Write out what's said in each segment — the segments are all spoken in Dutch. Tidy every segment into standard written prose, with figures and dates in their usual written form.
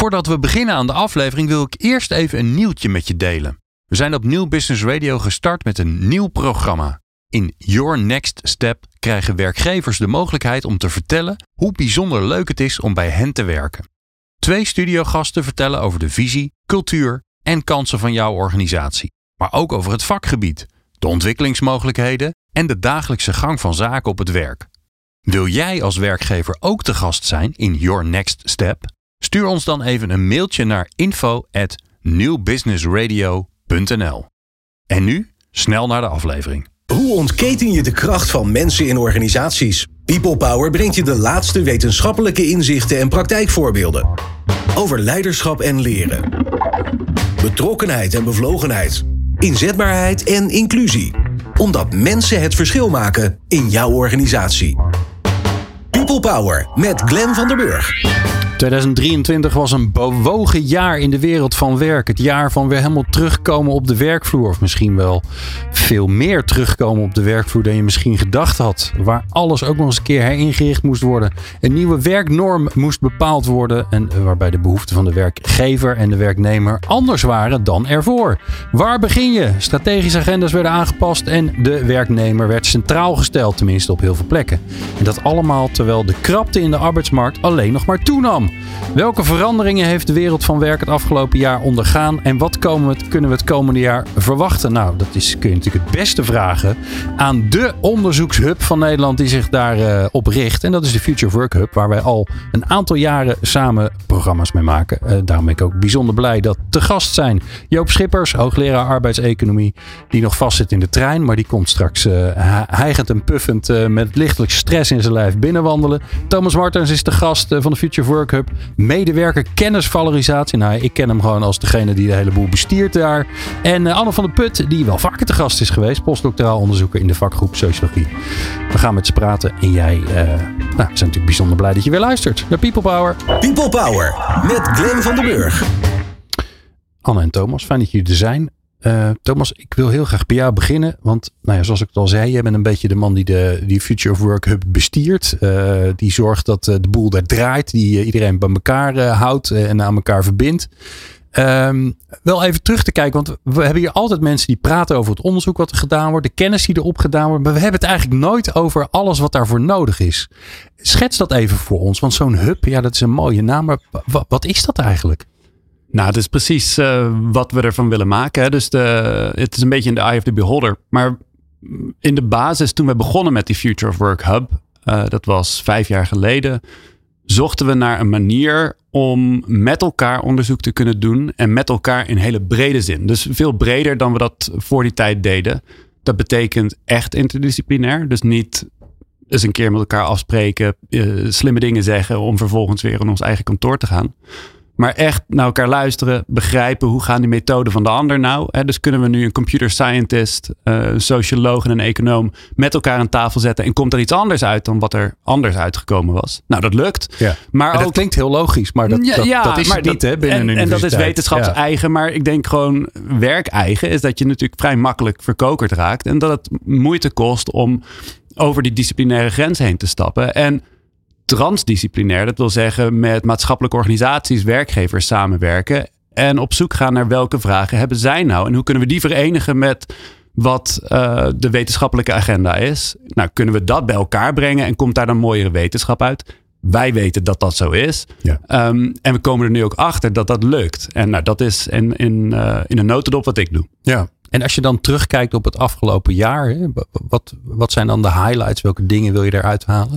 Voordat we beginnen aan de aflevering wil ik eerst even een nieuwtje met je delen. We zijn op Nieuw Business Radio gestart met een nieuw programma. In Your Next Step krijgen werkgevers de mogelijkheid om te vertellen hoe bijzonder leuk het is om bij hen te werken. 2 studiogasten vertellen over de visie, cultuur en kansen van jouw organisatie. Maar ook over het vakgebied, de ontwikkelingsmogelijkheden en de dagelijkse gang van zaken op het werk. Wil jij als werkgever ook te gast zijn in Your Next Step? Stuur ons dan even een mailtje naar info@newbusinessradio.nl. En nu snel naar de aflevering. Hoe ontketen je de kracht van mensen in organisaties? People Power brengt je de laatste wetenschappelijke inzichten en praktijkvoorbeelden. Over leiderschap en leren. Betrokkenheid en bevlogenheid. Inzetbaarheid en inclusie. Omdat mensen het verschil maken in jouw organisatie. People Power met Glenn van der Burg. 2023 was een bewogen jaar in de wereld van werk. Het jaar van weer helemaal terugkomen op de werkvloer. Of misschien wel veel meer terugkomen op de werkvloer dan je misschien gedacht had. Waar alles ook nog eens een keer heringericht moest worden. Een nieuwe werknorm moest bepaald worden. En waarbij de behoeften van de werkgever en de werknemer anders waren dan ervoor. Waar begin je? Strategische agendas werden aangepast en de werknemer werd centraal gesteld. Tenminste op heel veel plekken. En dat allemaal terwijl de krapte in de arbeidsmarkt alleen nog maar toenam. Welke veranderingen heeft de wereld van werk het afgelopen jaar ondergaan en wat kunnen we het komende jaar verwachten? Nou, dat kun je natuurlijk het beste vragen aan de onderzoekshub van Nederland die zich daarop richt. En dat is de Future of Work Hub, waar wij al een aantal jaren samen programma's mee maken. Daarom ben ik ook bijzonder blij dat te gast zijn Joop Schippers, hoogleraar arbeidseconomie, die nog vastzit in de trein, maar die komt straks hijgend en puffend met lichtelijk stress in zijn lijf binnenwandelen. Thomas Martens is de gast van de Future of Work Hub. Medewerker kennisvalorisatie. Nou, ik ken hem gewoon als degene die de hele boel bestiert daar. En Anne van der Put, die wel vaker te gast is geweest. Postdoctoraal onderzoeker in de vakgroep Sociologie. We gaan met ze praten. En jij, we zijn natuurlijk bijzonder blij dat je weer luistert naar People Power. People Power met Glenn van der Burg. Anne en Thomas, fijn dat jullie er zijn. Thomas, ik wil heel graag bij jou beginnen. Want zoals ik het al zei, jij bent een beetje de man die Future of Work Hub bestiert. Die zorgt dat de boel daar draait. Die iedereen bij elkaar houdt en aan elkaar verbindt. Wel even terug te kijken. Want we hebben hier altijd mensen die praten over het onderzoek wat er gedaan wordt. De kennis die erop gedaan wordt. Maar we hebben het eigenlijk nooit over alles wat daarvoor nodig is. Schets dat even voor ons. Want zo'n hub, ja, dat is een mooie naam. Maar wat is dat eigenlijk? Nou, het is precies wat we ervan willen maken. Hè. Dus het is een beetje in the eye of the beholder. Maar in de basis, toen we begonnen met die Future of Work Hub, dat was 5 jaar geleden, zochten we naar een manier om met elkaar onderzoek te kunnen doen. En met elkaar in hele brede zin. Dus veel breder dan we dat voor die tijd deden. Dat betekent echt interdisciplinair. Dus niet eens een keer met elkaar afspreken, slimme dingen zeggen om vervolgens weer in ons eigen kantoor te gaan. Maar echt naar elkaar luisteren, begrijpen hoe gaan die methoden van de ander nou. Hè? Dus kunnen we nu een computer scientist, een socioloog en een econoom met elkaar aan tafel zetten. En komt er iets anders uit dan wat er anders uitgekomen was. Nou, dat lukt. Ja. Maar en dat klinkt heel logisch, maar dat is maar het niet hè, binnen een universiteit. En dat is wetenschapseigen. Maar ik denk gewoon werkeigen is dat je natuurlijk vrij makkelijk verkokerd raakt. En dat het moeite kost om over die disciplinaire grens heen te stappen. En transdisciplinair, dat wil zeggen met maatschappelijke organisaties, werkgevers samenwerken en op zoek gaan naar welke vragen hebben zij nou en hoe kunnen we die verenigen met wat de wetenschappelijke agenda is. Nou, kunnen we dat bij elkaar brengen en komt daar dan mooiere wetenschap uit? Wij weten dat dat zo is. Ja. En we komen er nu ook achter dat dat lukt. En nou, dat is in een notendop wat ik doe. Ja. En als je dan terugkijkt op het afgelopen jaar, hè, wat zijn dan de highlights? Welke dingen wil je eruit halen?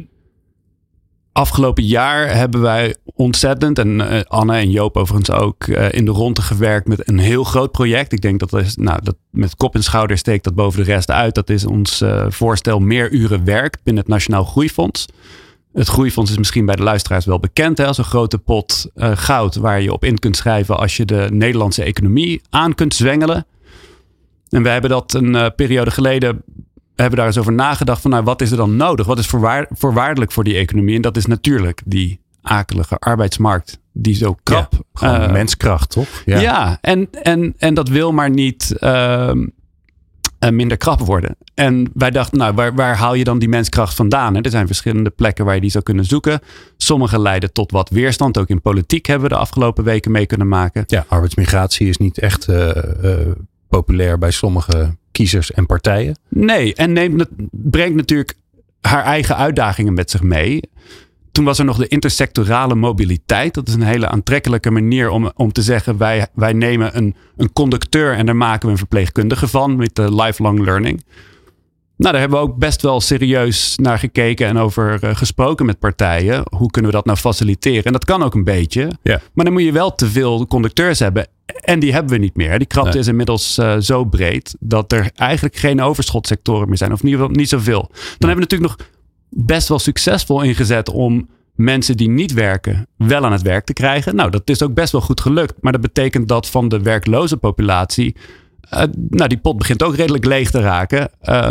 Afgelopen jaar hebben wij ontzettend, en Anne en Joop overigens ook, in de ronde gewerkt met een heel groot project. Ik denk dat met kop en schouder steekt dat boven de rest uit. Dat is ons voorstel meer uren werk binnen het Nationaal Groeifonds. Het Groeifonds is misschien bij de luisteraars wel bekend als een grote pot goud waar je op in kunt schrijven als je de Nederlandse economie aan kunt zwengelen. En wij hebben dat een periode geleden hebben daar eens over nagedacht van wat is er dan nodig? Wat is voorwaardelijk voor die economie? En dat is natuurlijk die akelige arbeidsmarkt die zo krap. Ja, gewoon menskracht, toch? Ja, en dat wil maar niet minder krap worden. En wij dachten, nou, waar haal je dan die menskracht vandaan? Er zijn verschillende plekken waar je die zou kunnen zoeken. Sommige leiden tot wat weerstand. Ook in politiek hebben we de afgelopen weken mee kunnen maken. Ja, arbeidsmigratie is niet echt populair bij sommige kiezers en partijen. Nee, en brengt natuurlijk haar eigen uitdagingen met zich mee. Toen was er nog de intersectorale mobiliteit. Dat is een hele aantrekkelijke manier om te zeggen... wij nemen een conducteur en daar maken we een verpleegkundige van... met de lifelong learning. Nou, daar hebben we ook best wel serieus naar gekeken... en over gesproken met partijen. Hoe kunnen we dat nou faciliteren? En dat kan ook een beetje. Ja. Maar dan moet je wel te veel conducteurs hebben. En die hebben we niet meer. Die krapte is inmiddels zo breed... dat er eigenlijk geen overschotsectoren meer zijn. Of in ieder geval niet zoveel. Dan hebben we natuurlijk nog... best wel succesvol ingezet om mensen die niet werken wel aan het werk te krijgen. Nou, dat is ook best wel goed gelukt. Maar dat betekent dat van de werkloze populatie... die pot begint ook redelijk leeg te raken.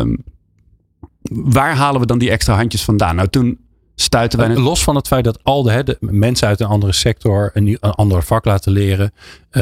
Waar halen we dan die extra handjes vandaan? Nou, toen stuiten wij... Los van het feit dat al de mensen uit een andere sector een ander vak laten leren.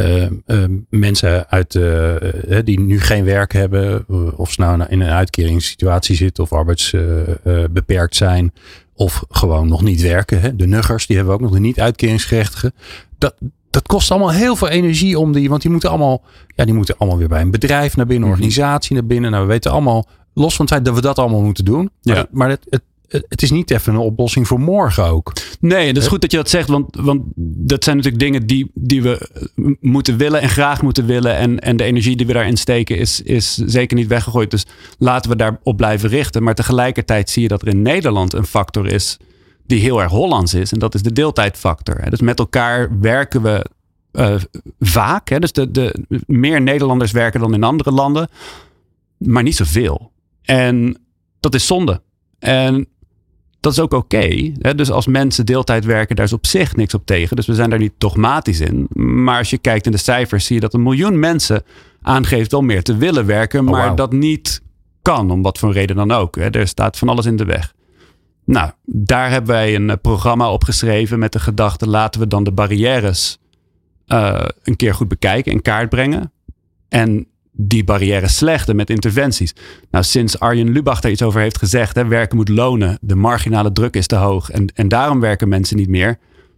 Mensen uit die nu geen werk hebben. Of ze nou in een uitkeringssituatie zitten. Of arbeidsbeperkt zijn. Of gewoon nog niet werken. Hè? De nuggers, die hebben we ook nog, de niet-uitkeringsgerechtigen. Dat kost allemaal heel veel energie om die. Want die moeten allemaal weer bij een bedrijf naar binnen. Een organisatie naar binnen. Nou, we weten allemaal, los van het feit dat we dat allemaal moeten doen. Ja. Maar het is niet even een oplossing voor morgen ook. Nee, het is goed dat je dat zegt. Want dat zijn natuurlijk dingen die we moeten willen en graag moeten willen. En de energie die we daarin steken is zeker niet weggegooid. Dus laten we daarop blijven richten. Maar tegelijkertijd zie je dat er in Nederland een factor is die heel erg Hollands is. En dat is de deeltijdfactor. Dus met elkaar werken we vaak. Dus de meer Nederlanders werken dan in andere landen. Maar niet zoveel. En dat is zonde. En dat is ook oké. Dus als mensen deeltijd werken, daar is op zich niks op tegen. Dus we zijn daar niet dogmatisch in. Maar als je kijkt in de cijfers, zie je dat 1 miljoen mensen aangeeft wel meer te willen werken. Maar dat niet kan, om wat voor reden dan ook. Er staat van alles in de weg. Nou, daar hebben wij een programma op geschreven met de gedachte... laten we dan de barrières een keer goed bekijken, in kaart brengen. En die barrières slechten met interventies. Nou, sinds Arjen Lubach daar iets over heeft gezegd... werken moet lonen, de marginale druk is te hoog... en daarom werken mensen niet meer...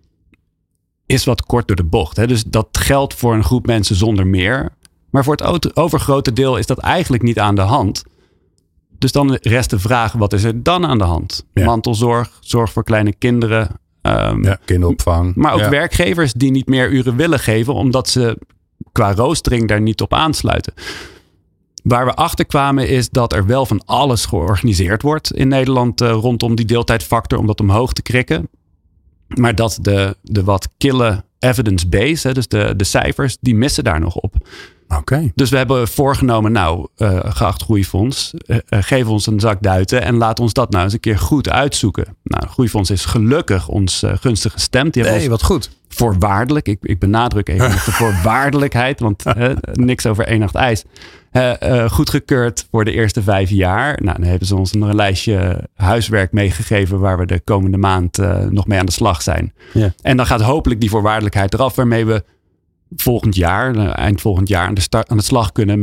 is wat kort door de bocht. Dus dat geldt voor een groep mensen zonder meer. Maar voor het overgrote deel is dat eigenlijk niet aan de hand. Dus dan rest de vraag, wat is er dan aan de hand? Ja. Mantelzorg, zorg voor kleine kinderen... kinderopvang. Maar ook werkgevers die niet meer uren willen geven... omdat ze qua roostering daar niet op aansluiten. Waar we achter kwamen is dat er wel van alles georganiseerd wordt in Nederland rondom die deeltijdfactor om dat omhoog te krikken. Maar dat de wat kille evidence base, dus de cijfers, die missen daar nog op. Okay. Dus we hebben voorgenomen, geacht Groeifonds, geef ons een zak duiten en laat ons dat nou eens een keer goed uitzoeken. Nou, Groeifonds is gelukkig ons gunstig gestemd. Die wat goed. Voorwaardelijk, ik benadruk even de voorwaardelijkheid, want niks over 1 nacht ijs. Goedgekeurd voor de eerste 5 jaar. Nou, dan hebben ze ons een lijstje huiswerk meegegeven waar we de komende maand nog mee aan de slag zijn. Yeah. En dan gaat hopelijk die voorwaardelijkheid eraf, waarmee we volgend jaar, eind volgend jaar aan de slag kunnen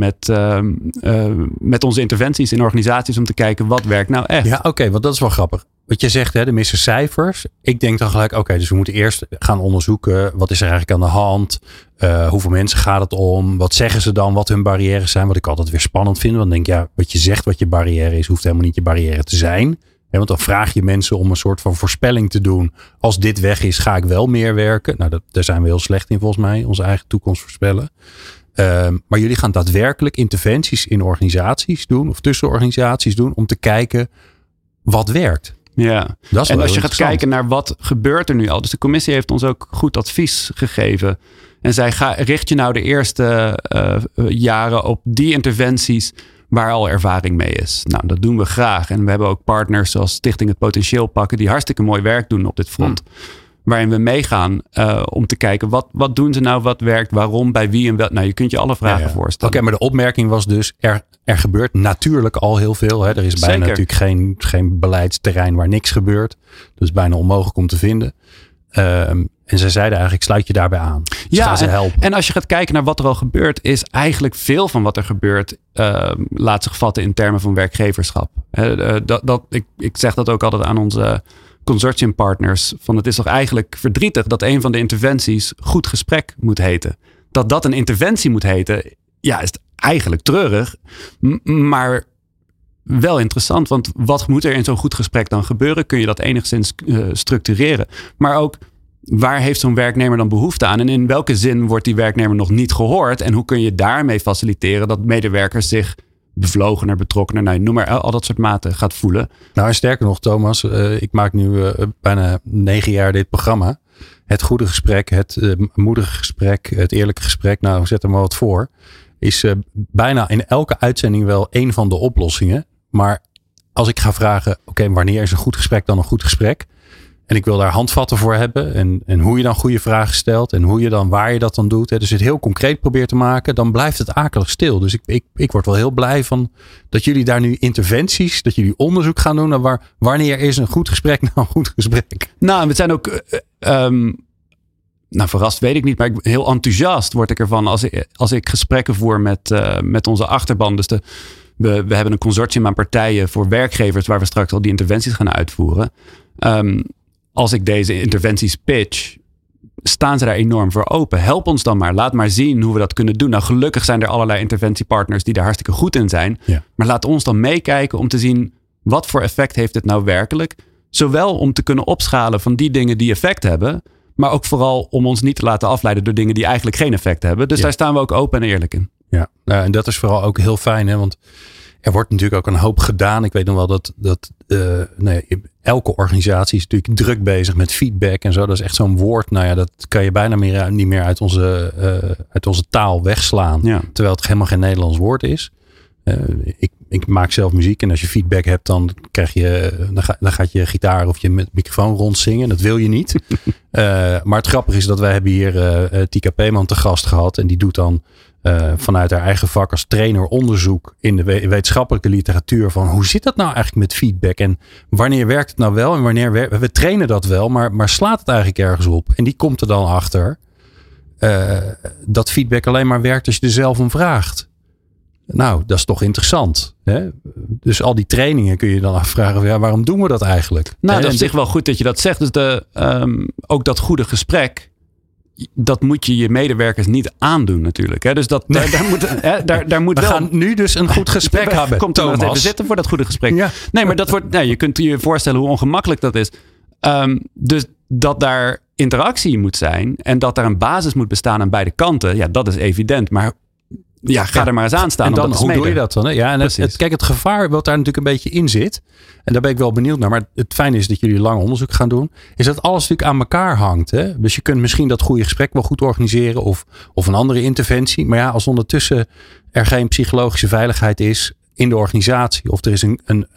met onze interventies in organisaties om te kijken wat werkt nou echt. Ja, oké, want dat is wel grappig. Wat je zegt, de missen cijfers. Ik denk dan gelijk, dus we moeten eerst gaan onderzoeken. Wat is er eigenlijk aan de hand? Hoeveel mensen gaat het om? Wat zeggen ze dan? Wat hun barrières zijn? Wat ik altijd weer spannend vind. Want dan denk ik, wat je zegt wat je barrière is, hoeft helemaal niet je barrière te zijn. Want dan vraag je mensen om een soort van voorspelling te doen. Als dit weg is, ga ik wel meer werken. Nou, daar zijn we heel slecht in volgens mij. Onze eigen toekomst voorspellen. Maar jullie gaan daadwerkelijk interventies in organisaties doen. Of tussen organisaties doen. Om te kijken wat werkt. Ja, en als je gaat kijken naar wat gebeurt er nu al. Dus de commissie heeft ons ook goed advies gegeven. En zij richt je nou de eerste jaren op die interventies waar al ervaring mee is. Nou, dat doen we graag. En we hebben ook partners zoals Stichting Het Potentieel pakken die hartstikke mooi werk doen op dit front. Waarin we meegaan om te kijken wat doen ze nou, wat werkt, waarom, bij wie en wel. Nou, je kunt je alle vragen voorstellen. Oké, maar de opmerking was dus, er gebeurt natuurlijk al heel veel. Hè? Er is bijna natuurlijk geen beleidsterrein waar niks gebeurt. Dus bijna onmogelijk om te vinden. En ze zeiden eigenlijk, sluit je daarbij aan. Dus gaan ze helpen. En als je gaat kijken naar wat er al gebeurt, is eigenlijk veel van wat er gebeurt, laat zich vatten in termen van werkgeverschap. Ik zeg dat ook altijd aan onze consortiumpartners. Van het is toch eigenlijk verdrietig dat een van de interventies goed gesprek moet heten. Dat een interventie moet heten, ja, is eigenlijk treurig. Maar wel interessant, want wat moet er in zo'n goed gesprek dan gebeuren? Kun je dat enigszins structureren? Maar ook, waar heeft zo'n werknemer dan behoefte aan? En in welke zin wordt die werknemer nog niet gehoord? En hoe kun je daarmee faciliteren dat medewerkers zich bevlogener, betrokkener, noem maar al dat soort maten gaat voelen? Nou, en sterker nog, Thomas, ik maak nu bijna 9 jaar dit programma. Het goede gesprek, het moedige gesprek, het eerlijke gesprek, nou zet er maar wat voor, is bijna in elke uitzending wel een van de oplossingen. Maar als ik ga vragen, oké, wanneer is een goed gesprek dan een goed gesprek? En ik wil daar handvatten voor hebben. En hoe je dan goede vragen stelt. En hoe je dan, waar je dat dan doet. Dus het heel concreet probeert te maken. Dan blijft het akelig stil. Dus ik word wel heel blij van dat jullie daar nu interventies, dat jullie onderzoek gaan doen naar wanneer is een goed gesprek nou een goed gesprek. Nou, we zijn ook, verrast weet ik niet. Maar heel enthousiast word ik ervan als ik gesprekken voer met onze achterban. Dus we hebben een consortium aan partijen voor werkgevers waar we straks al die interventies gaan uitvoeren. Als ik deze interventies pitch, staan ze daar enorm voor open. Help ons dan maar. Laat maar zien hoe we dat kunnen doen. Nou, gelukkig zijn er allerlei interventiepartners die daar hartstikke goed in zijn. Ja. Maar laat ons dan meekijken om te zien wat voor effect heeft het nou werkelijk. Zowel om te kunnen opschalen van die dingen die effect hebben, maar ook vooral om ons niet te laten afleiden door dingen die eigenlijk geen effect hebben. Dus daar staan we ook open en eerlijk in. Ja, en dat is vooral ook heel fijn, hè? Want er wordt natuurlijk ook een hoop gedaan. Ik weet nog wel dat elke organisatie is natuurlijk druk bezig met feedback en zo. Dat is echt zo'n woord. Nou ja, dat kan je bijna niet meer uit onze taal wegslaan. Ja. Terwijl het helemaal geen Nederlands woord is. Ik maak zelf muziek en als je feedback hebt, dan gaat je gitaar of je microfoon rondzingen. Dat wil je niet. Maar het grappige is dat wij hebben hier Tika Peeman te gast gehad. En die doet dan vanuit haar eigen vak als trainer onderzoek in de wetenschappelijke literatuur van hoe zit dat nou eigenlijk met feedback en wanneer werkt het nou wel en wanneer we trainen dat wel, maar slaat het eigenlijk ergens op? En die komt er dan achter dat feedback alleen maar werkt als je er zelf om vraagt. Nou, dat is toch interessant. Hè? Dus al die trainingen kun je dan afvragen, ja, waarom doen we dat eigenlijk? Nou, dat is zich wel goed dat je dat zegt. Dus ook dat goede gesprek, dat moet je medewerkers niet aandoen natuurlijk. Hè? Dus daar moet we gaan nu dus een goed gesprek hebben. Komt er nog even zitten voor dat goede gesprek. Ja. Nee, maar je kunt je voorstellen hoe ongemakkelijk dat is. Dus dat daar interactie moet zijn en dat daar een basis moet bestaan aan beide kanten. Ja, dat is evident. Maar ga er maar eens aan staan. En dan, hoe doe je dat dan? Hè? Ja, en het gevaar wat daar natuurlijk een beetje in zit, en daar ben ik wel benieuwd naar, maar het fijne is dat jullie lang onderzoek gaan doen, is dat alles natuurlijk aan elkaar hangt. Hè? Dus je kunt misschien dat goede gesprek wel goed organiseren of een andere interventie. Maar ja, als ondertussen er geen psychologische veiligheid is in de organisatie, of er is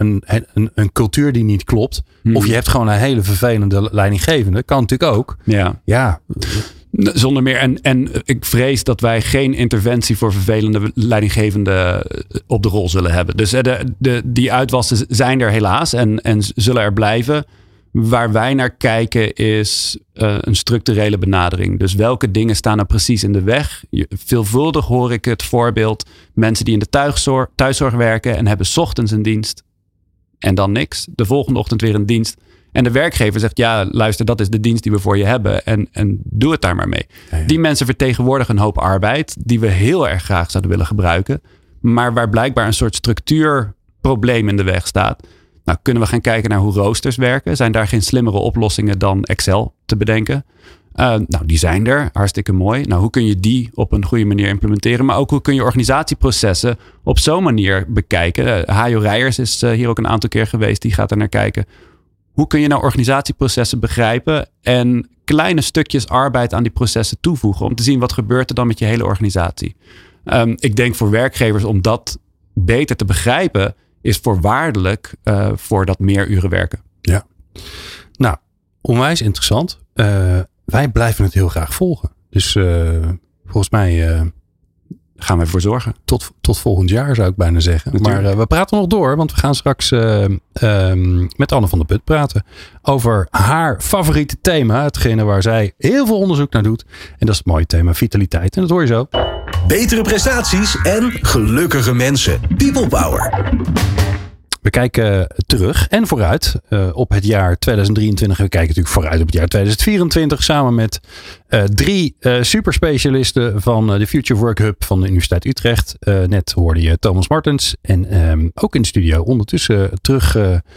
een cultuur die niet klopt, of je hebt gewoon een hele vervelende leidinggevende, kan natuurlijk ook. Ja. Zonder meer. En ik vrees dat wij geen interventie voor vervelende leidinggevenden op de rol zullen hebben. Dus die uitwassen zijn er helaas en zullen er blijven. Waar wij naar kijken is een structurele benadering. Dus welke dingen staan er precies in de weg? Veelvuldig hoor ik het voorbeeld mensen die in de thuiszorg werken en hebben 's ochtends een dienst en dan niks. De volgende ochtend weer een dienst. En de werkgever zegt, ja, luister, dat is de dienst die we voor je hebben. En doe het daar maar mee. Ja. Die mensen vertegenwoordigen een hoop arbeid die we heel erg graag zouden willen gebruiken. Maar waar blijkbaar een soort structuurprobleem in de weg staat. Nou, kunnen we gaan kijken naar hoe roosters werken? Zijn daar geen slimmere oplossingen dan Excel te bedenken? Nou, die zijn er. Hartstikke mooi. Nou, hoe kun je die op een goede manier implementeren? Maar ook hoe kun je organisatieprocessen op zo'n manier bekijken? Hajo Rijers is hier ook een aantal keer geweest. Die gaat er naar kijken. Hoe kun je nou organisatieprocessen begrijpen en kleine stukjes arbeid aan die processen toevoegen om te zien wat gebeurt er dan met je hele organisatie? Ik denk voor werkgevers om dat beter te begrijpen is voorwaardelijk voor dat meer uren werken. Ja, nou, onwijs interessant. Wij blijven het heel graag volgen. Dus volgens mij gaan we ervoor zorgen. Tot volgend jaar zou ik bijna zeggen. Natuurlijk. Maar we praten nog door, want we gaan straks met Anne van der Put praten over haar favoriete thema. Hetgene waar zij heel veel onderzoek naar doet. En dat is het mooie thema vitaliteit. En dat hoor je zo. Betere prestaties en gelukkige mensen. People Power. We kijken terug en vooruit op het jaar 2023. We kijken natuurlijk vooruit op het jaar 2024. Samen met 3 superspecialisten van de Future Work Hub van de Universiteit Utrecht. Net hoorde je Thomas Martens. En ook in de studio ondertussen terug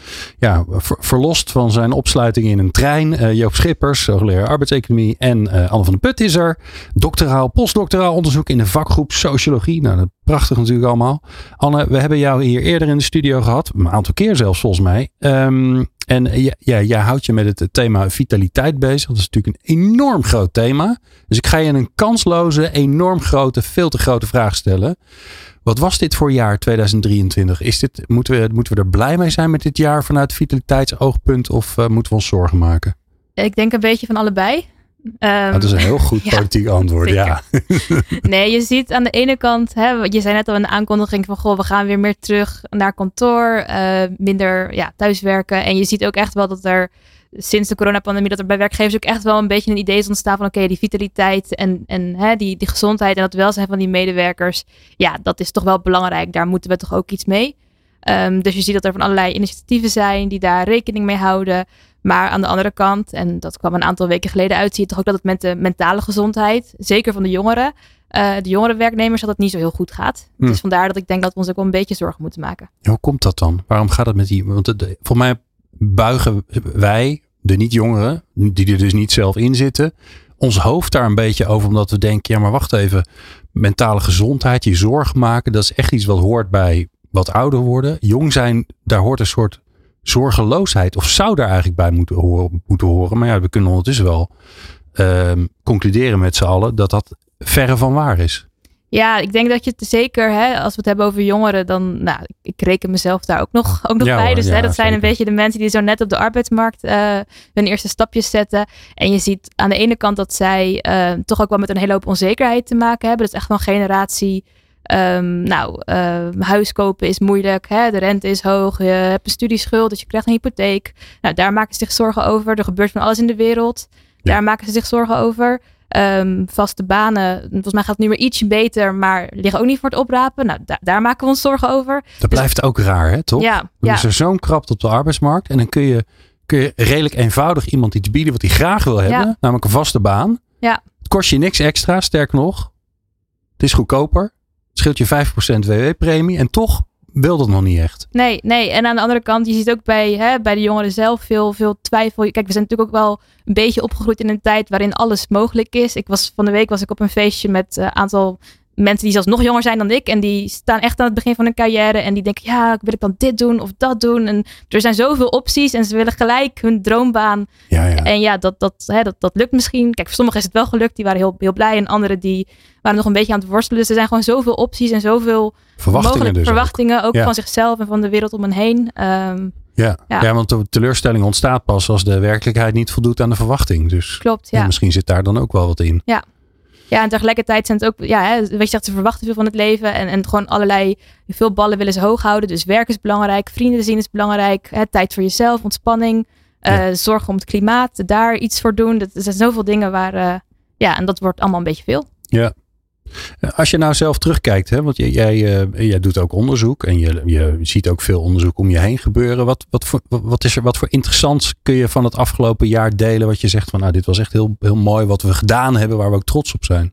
verlost van zijn opsluiting in een trein. Joop Schippers, hoogleraar arbeidseconomie. En Anne van der Put is er. Postdoctoraal onderzoek in de vakgroep Sociologie. Nou, dat prachtig natuurlijk allemaal. Anne, we hebben jou hier eerder in de studio gehad. Een aantal keer zelfs volgens mij. En jij houdt je met het thema vitaliteit bezig. Dat is natuurlijk een enorm groot thema. Dus ik ga je een kansloze, enorm grote, veel te grote vraag stellen. Wat was dit voor jaar 2023? Moeten we er blij mee zijn met dit jaar vanuit vitaliteitsoogpunt? Of moeten we ons zorgen maken? Ik denk een beetje van allebei. Dat is een heel goed politiek antwoord. Ja. Nee, je ziet aan de ene kant, je zei net al in de aankondiging van we gaan weer meer terug naar kantoor, minder thuiswerken. En je ziet ook echt wel dat er sinds de coronapandemie, dat er bij werkgevers ook echt wel een beetje een idee is ontstaan van die vitaliteit en die gezondheid en dat welzijn van die medewerkers. Ja, dat is toch wel belangrijk. Daar moeten we toch ook iets mee. Dus je ziet dat er van allerlei initiatieven zijn die daar rekening mee houden. Maar aan de andere kant, en dat kwam een aantal weken geleden uit, zie je toch ook dat het met de mentale gezondheid, zeker van de jongere werknemers, dat het niet zo heel goed gaat. Dus vandaar dat ik denk dat we ons ook wel een beetje zorgen moeten maken. Hoe komt dat dan? Waarom gaat het met die? Want voor mij buigen wij, de niet-jongeren, die er dus niet zelf in zitten, ons hoofd daar een beetje over, omdat we denken, ja maar wacht even, mentale gezondheid, je zorgen maken, dat is echt iets wat hoort bij wat ouder worden. Jong zijn, daar hoort een soort zorgeloosheid, of zou daar eigenlijk bij moeten horen. Maar ja, we kunnen ondertussen wel concluderen met z'n allen dat dat verre van waar is. Ja, ik denk dat je het zeker, als we het hebben over jongeren, dan, ik reken mezelf daar ook nog bij. Dus dat zijn een beetje de mensen die zo net op de arbeidsmarkt hun eerste stapjes zetten. En je ziet aan de ene kant dat zij toch ook wel met een hele hoop onzekerheid te maken hebben. Dat is echt wel een generatie. Huis kopen is moeilijk. De rente is hoog. Je hebt een studieschuld, dus je krijgt een hypotheek. Nou, daar maken ze zich zorgen over. Er gebeurt van alles in de wereld. Daar maken ze zich zorgen over. Vaste banen, volgens mij gaat het nu weer ietsje beter, maar liggen ook niet voor het oprapen. Nou, daar maken we ons zorgen over. Dat blijft ook raar, hè, toch? Ja. Dan is er zo'n krapte op de arbeidsmarkt en dan kun je redelijk eenvoudig iemand iets bieden wat hij graag wil hebben, namelijk een vaste baan. Ja. Het kost je niks extra, sterker nog. Het is goedkoper. Het scheelt je 5% WW-premie en toch wil dat nog niet echt. Nee. En aan de andere kant, je ziet ook bij de jongeren zelf veel twijfel. Kijk, we zijn natuurlijk ook wel een beetje opgegroeid in een tijd waarin alles mogelijk is. Van de week was ik op een feestje met een aantal mensen die zelfs nog jonger zijn dan ik. En die staan echt aan het begin van hun carrière. En die denken, wil ik dan dit doen of dat doen? En er zijn zoveel opties en ze willen gelijk hun droombaan. Ja. En dat lukt misschien. Kijk, voor sommigen is het wel gelukt. Die waren heel, heel blij. En anderen die waren nog een beetje aan het worstelen. Dus er zijn gewoon zoveel opties en zoveel verwachtingen ook van zichzelf en van de wereld om hen heen. Ja, want de teleurstelling ontstaat pas als de werkelijkheid niet voldoet aan de verwachting. Dus klopt, ja. Misschien zit daar dan ook wel wat in. Ja, en tegelijkertijd zijn het ook, wat je zegt, ze verwachten veel van het leven en gewoon veel ballen willen ze hoog houden. Dus werk is belangrijk, vrienden zien is belangrijk, tijd voor jezelf, ontspanning, zorgen om het klimaat, daar iets voor doen. Er zijn zoveel dingen waar, en dat wordt allemaal een beetje veel. Ja. Als je nou zelf terugkijkt, hè, want jij doet ook onderzoek en je ziet ook veel onderzoek om je heen gebeuren. Wat voor interessants kun je van het afgelopen jaar delen? Wat je zegt van, dit was echt heel, heel mooi wat we gedaan hebben, waar we ook trots op zijn.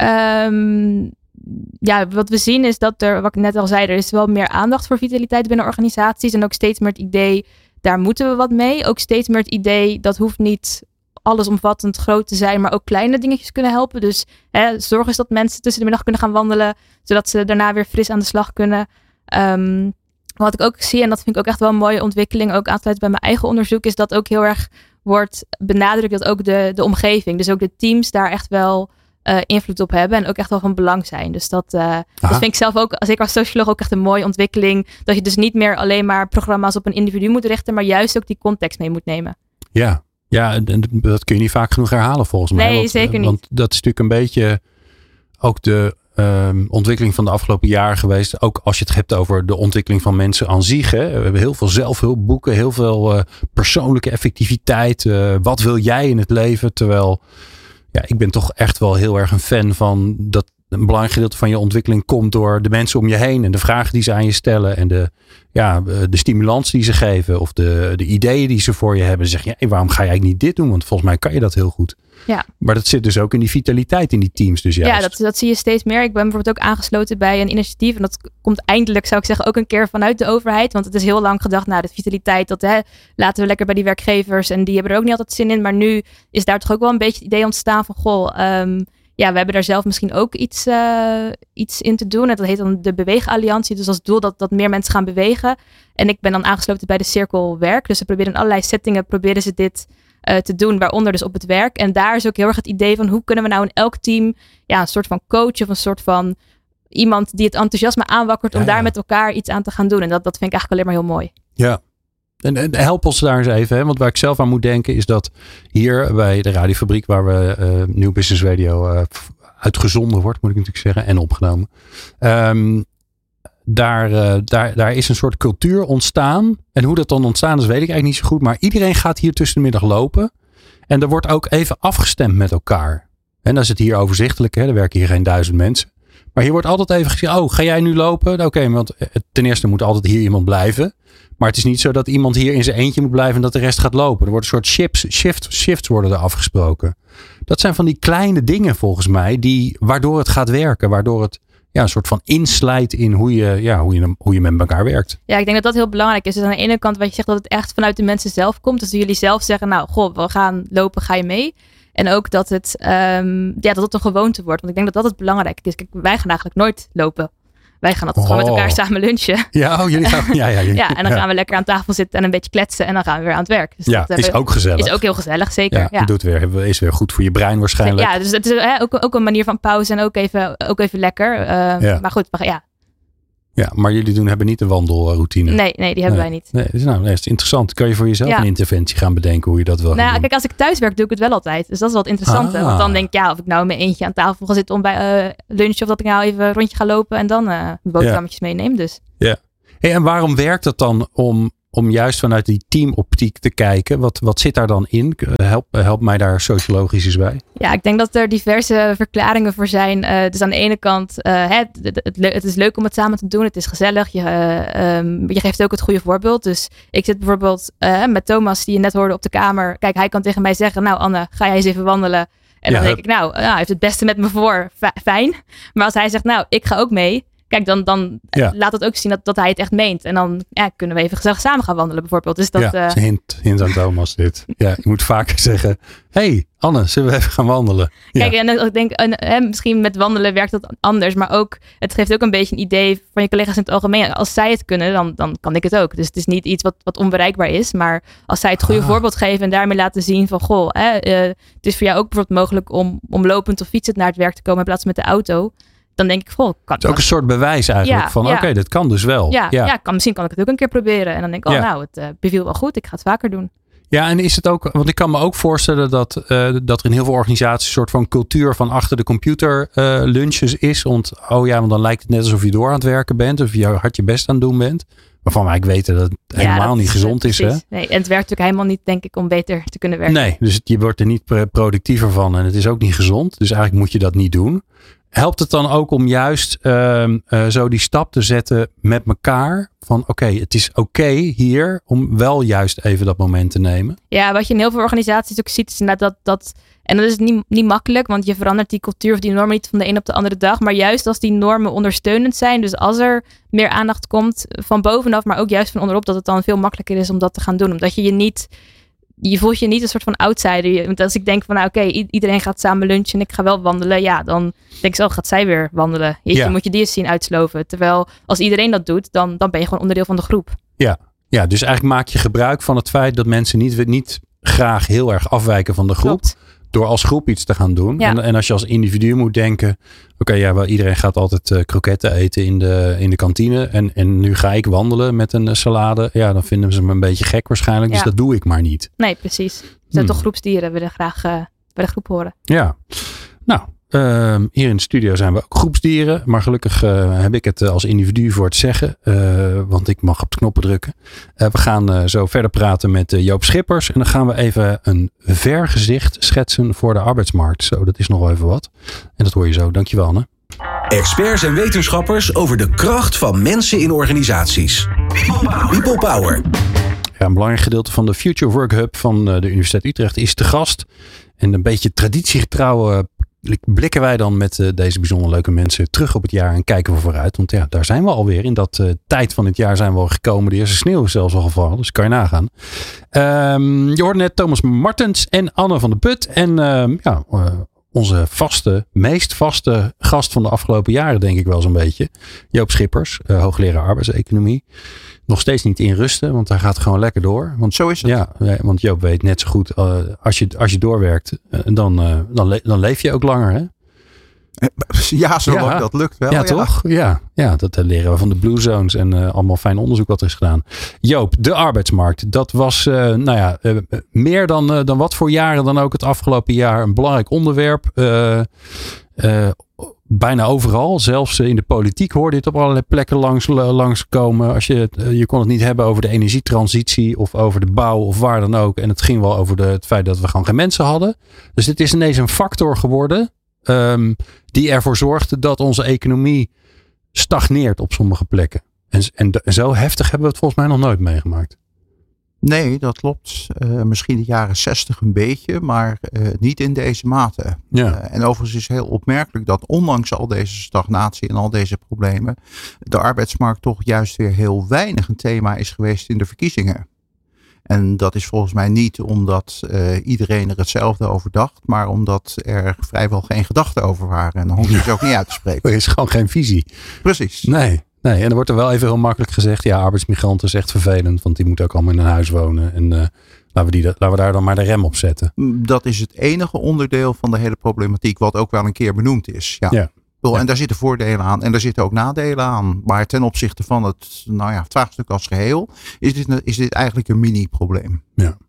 Wat we zien is dat wat ik net al zei, er is wel meer aandacht voor vitaliteit binnen organisaties. En ook steeds meer het idee, daar moeten we wat mee. Ook steeds meer het idee, dat hoeft niet allesomvattend groot te zijn, maar ook kleine dingetjes kunnen helpen. Dus zorg eens dat mensen tussen de middag kunnen gaan wandelen, zodat ze daarna weer fris aan de slag kunnen. Wat ik ook zie, en dat vind ik ook echt wel een mooie ontwikkeling, ook aansluit bij mijn eigen onderzoek, is dat ook heel erg wordt benadrukt dat ook de omgeving, dus ook de teams daar echt wel invloed op hebben en ook echt wel van belang zijn. Dus dat vind ik zelf ook, zeker als socioloog, ook echt een mooie ontwikkeling, dat je dus niet meer alleen maar programma's op een individu moet richten, maar juist ook die context mee moet nemen. Ja, en dat kun je niet vaak genoeg herhalen volgens mij. Nee, zeker niet. Want dat is natuurlijk een beetje ook ontwikkeling van de afgelopen jaren geweest. Ook als je het hebt over de ontwikkeling van mensen aan zich. Hè. We hebben heel veel zelfhulpboeken, heel veel persoonlijke effectiviteit. Wat wil jij in het leven? Terwijl ik ben toch echt wel heel erg een fan van dat een belangrijk gedeelte van je ontwikkeling komt door de mensen om je heen. En de vragen die ze aan je stellen. En de stimulans die ze geven. Of de ideeën die ze voor je hebben. Dan zeg je, waarom ga je eigenlijk niet dit doen? Want volgens mij kan je dat heel goed. Ja. Maar dat zit dus ook in die vitaliteit in die teams. Dus juist. Ja, dat zie je steeds meer. Ik ben bijvoorbeeld ook aangesloten bij een initiatief. En dat komt eindelijk, zou ik zeggen, ook een keer vanuit de overheid. Want het is heel lang gedacht, de vitaliteit, laten we lekker bij die werkgevers. En die hebben er ook niet altijd zin in. Maar nu is daar toch ook wel een beetje het idee ontstaan van, we hebben daar zelf misschien ook iets in te doen. En dat heet dan de Beweegalliantie. Dus als doel dat meer mensen gaan bewegen. En ik ben dan aangesloten bij de Cirkel Werk. Dus ze proberen in allerlei settingen dit te doen, waaronder dus op het werk. En daar is ook heel erg het idee van hoe kunnen we nou in elk team een soort van coach of een soort van iemand die het enthousiasme aanwakkert om daar met elkaar iets aan te gaan doen. En dat vind ik eigenlijk alleen maar heel mooi. Ja. En help ons daar eens even. Hè? Want waar ik zelf aan moet denken is dat hier bij de radiofabriek waar we Nieuw Business Radio uitgezonden wordt, moet ik natuurlijk zeggen, en opgenomen. Daar is een soort cultuur ontstaan. En hoe dat dan ontstaan is, weet ik eigenlijk niet zo goed. Maar iedereen gaat hier tussen de middag lopen. En er wordt ook even afgestemd met elkaar. En dan is het hier overzichtelijk. Hè? Er werken hier geen 1000 mensen. Maar hier wordt altijd even gezegd, ga jij nu lopen? Oké, want ten eerste moet altijd hier iemand blijven. Maar het is niet zo dat iemand hier in zijn eentje moet blijven en dat de rest gaat lopen. Er wordt een soort shifts worden er afgesproken. Dat zijn van die kleine dingen volgens mij, waardoor het gaat werken. Waardoor het een soort van inslijt in hoe je met elkaar werkt. Ja, ik denk dat dat heel belangrijk is. Dus aan de ene kant wat je zegt dat het echt vanuit de mensen zelf komt. Dus jullie zelf zeggen, we gaan lopen, ga je mee? En ook dat het een gewoonte wordt. Want ik denk dat dat het belangrijk is. Kijk, wij gaan eigenlijk nooit lopen. Wij gaan altijd gewoon met elkaar samen lunchen. Ja, jullie gaan. Ja, en dan gaan we lekker aan tafel zitten en een beetje kletsen. En dan gaan we weer aan het werk. Dus dat is ook gezellig. Is ook heel gezellig, zeker. Ja. Is weer goed voor je brein waarschijnlijk. Ja, dus het is ook een manier van pauze en ook even lekker. Maar goed, Ja, maar jullie hebben niet de wandelroutine. Nee, die hebben wij niet. Nee, dus dat is interessant. Kan je voor jezelf een interventie gaan bedenken hoe je dat wil gaan doen? Kijk, als ik thuis werk doe ik het wel altijd. Dus dat is wel het interessante. Want dan denk ik, of ik nou met eentje aan tafel ga zitten om bij lunch, of dat ik nou even een rondje ga lopen en dan boterhammetjes meeneem. Dus. Ja. Hey, en waarom werkt het dan om juist vanuit die teamoptiek te kijken? Wat zit daar dan in? Help mij daar sociologisch eens bij. Ja, ik denk dat er diverse verklaringen voor zijn. Dus aan de ene kant, het is leuk om het samen te doen. Het is gezellig. Je geeft ook het goede voorbeeld. Dus ik zit bijvoorbeeld met Thomas, die je net hoorde op de kamer. Kijk, hij kan tegen mij zeggen, nou Anne, ga jij eens even wandelen. En dan denk ik, hij heeft het beste met me voor. Fijn. Maar als hij zegt, ik ga ook mee. Kijk, dan laat het ook zien dat hij het echt meent. En dan kunnen we even gezellig samen gaan wandelen bijvoorbeeld. Dus dat is een hint aan Thomas dit. Ja, je moet vaker zeggen, hey Anne, zullen we even gaan wandelen? Ja. Kijk, en ik denk, misschien met wandelen werkt dat anders. Maar ook, het geeft ook een beetje een idee van je collega's in het algemeen. Als zij het kunnen, dan kan ik het ook. Dus het is niet iets wat onbereikbaar is. Maar als zij het goede voorbeeld geven en daarmee laten zien van, het is voor jou ook bijvoorbeeld mogelijk om lopend of fietsend naar het werk te komen in plaats van met de auto. Dan denk ik, kan het is ook een soort bewijs eigenlijk van, oké, dat kan dus wel. Misschien kan ik het ook een keer proberen. En dan denk ik, het beviel wel goed, ik ga het vaker doen. Ja, en is het ook, want ik kan me ook voorstellen dat er in heel veel organisaties een soort van cultuur van achter de computer lunches is. Want dan lijkt het net alsof je door aan het werken bent of je hard je best aan het doen bent. Waarvan wij weten dat het helemaal niet gezond is. Hè? Nee, en het werkt natuurlijk helemaal niet, denk ik, om beter te kunnen werken. Nee, dus je wordt er niet productiever van en het is ook niet gezond. Dus eigenlijk moet je dat niet doen. Helpt het dan ook om juist zo die stap te zetten met elkaar? Van het is oké hier om wel juist even dat moment te nemen. Ja, wat je in heel veel organisaties ook ziet is inderdaad dat en dat is niet makkelijk, want je verandert die cultuur of die normen niet van de een op de andere dag. Maar juist als die normen ondersteunend zijn, dus als er meer aandacht komt van bovenaf, maar ook juist van onderop, dat het dan veel makkelijker is om dat te gaan doen. Omdat je voelt je niet een soort van outsider. Want als ik denk van iedereen gaat samen lunchen en ik ga wel wandelen. Dan denk ik gaat zij weer wandelen. Moet je die eens zien uitsloven. Terwijl als iedereen dat doet, dan ben je gewoon onderdeel van de groep. Ja, dus eigenlijk maak je gebruik van het feit dat mensen niet graag heel erg afwijken van de groep. Klopt. Door als groep iets te gaan doen. Ja. En als je als individu moet denken, iedereen gaat altijd kroketten eten in de kantine. En nu ga ik wandelen met een salade. Ja, dan vinden ze me een beetje gek waarschijnlijk. Dus dat doe ik maar niet. Nee, precies. We zijn toch groepsdieren, willen graag bij de groep horen. Ja. Nou, Hier in de studio zijn we ook groepsdieren. Maar gelukkig heb ik het als individu voor het zeggen. Want ik mag op de knoppen drukken. We gaan zo verder praten met Joop Schippers. En dan gaan we even een vergezicht schetsen voor de arbeidsmarkt. Zo, dat is nog wel even wat. En dat hoor je zo. Dankjewel, Anne. Experts en wetenschappers over de kracht van mensen in organisaties. People Power. Ja, een belangrijk gedeelte van de Future Work Hub van de Universiteit Utrecht is te gast. En een beetje traditiegetrouw blikken wij dan met deze bijzonder leuke mensen terug op het jaar en kijken we vooruit. Want ja, daar zijn we alweer. In dat tijd van het jaar zijn we al gekomen. De eerste sneeuw is zelfs al gevallen. Dus kan je nagaan. Je hoorde net Thomas Martens en Anne van de Put. En onze meest vaste gast van de afgelopen jaren, denk ik wel zo'n beetje. Joop Schippers, hoogleraar arbeidseconomie. Nog steeds niet in rusten, want hij gaat gewoon lekker door. Want, zo is het. Ja, want Joop weet net zo goed, als je doorwerkt, dan leef je ook langer, hè? Ja, zolang dat lukt wel. Ja, toch? Ja, dat leren we van de Blue Zones en allemaal fijn onderzoek wat er is gedaan. Joop, de arbeidsmarkt. Dat was meer dan wat voor jaren dan ook het afgelopen jaar een belangrijk onderwerp. Bijna overal. Zelfs in de politiek hoorde je het op allerlei plekken langskomen. Je kon het niet hebben over de energietransitie of over de bouw of waar dan ook. En het ging wel over het feit dat we gewoon geen mensen hadden. Dus het is ineens een factor geworden die ervoor zorgt dat onze economie stagneert op sommige plekken. En zo heftig hebben we het volgens mij nog nooit meegemaakt. Nee, dat klopt. Misschien de jaren 60 een beetje, maar niet in deze mate. Ja. En overigens is heel opmerkelijk dat ondanks al deze stagnatie en al deze problemen, de arbeidsmarkt toch juist weer heel weinig een thema is geweest in de verkiezingen. En dat is volgens mij niet omdat iedereen er hetzelfde over dacht, maar omdat er vrijwel geen gedachten over waren. En dan hoef je het ook niet uit te spreken. Er is gewoon geen visie. Precies. Nee, en er wordt er wel even heel makkelijk gezegd, ja, arbeidsmigranten is echt vervelend, want die moeten ook allemaal in een huis wonen. En laten we daar dan maar de rem op zetten. Dat is het enige onderdeel van de hele problematiek wat ook wel een keer benoemd is. Ja. En daar zitten voordelen aan en daar zitten ook nadelen aan. Maar ten opzichte van het vraagstuk als geheel is dit eigenlijk een mini-probleem. Ja.